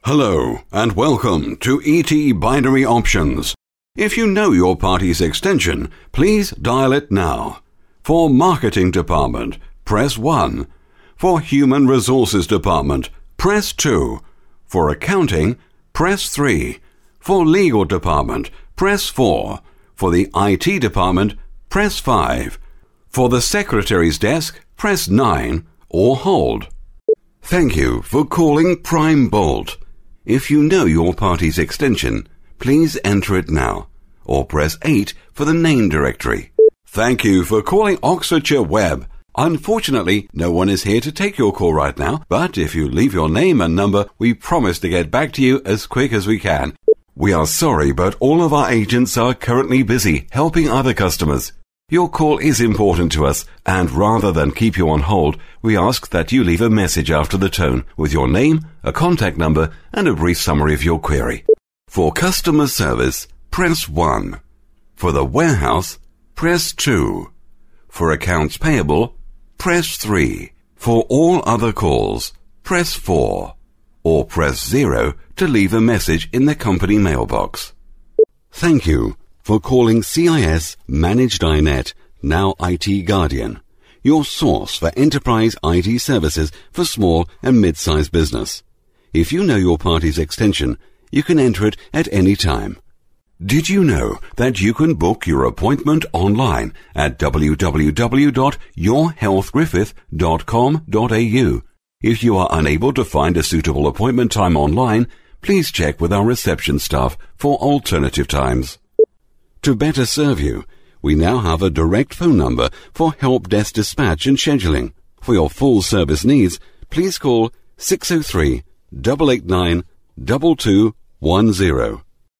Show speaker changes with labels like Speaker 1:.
Speaker 1: Hello and welcome to ET Binary Options. If you know your party's extension, please dial it now. For Marketing Department, press 1. For Human Resources Department, press 2. For Accounting, press 3. For Legal Department, press 4. For the IT Department, press 5. For the Secretary's Desk, press 9 or hold. Thank you for calling Prime Bolt. If you know your party's extension, please enter it now, or press 8 for the name directory. Thank you for calling Oxfordshire Web. Unfortunately, no one is here to take your call right now, but if you leave your name and number, we promise to get back to you as quick as we can. We are sorry, but all of our agents are currently busy helping other customers. Your call is important to us, and rather than keep you on hold, we ask that you leave a message after the tone with your name, a contact number, and a brief summary of your query. For customer service, press 1. For the warehouse, press 2. For accounts payable, press 3. For all other calls, press 4. Or press 0 to leave a message in the company mailbox. Thank you for calling CIS Managed iNet, now IT Guardian, your source for enterprise IT services for small and mid-sized business. If you know your party's extension, you can enter it at any time. Did you know that you can book your appointment online at www.yourhealthgriffith.com.au? If you are unable to find a suitable appointment time online, please check with our reception staff for alternative times. To better serve you, we now have a direct phone number for help desk dispatch and scheduling. For your full service needs, please call 603 889 2210.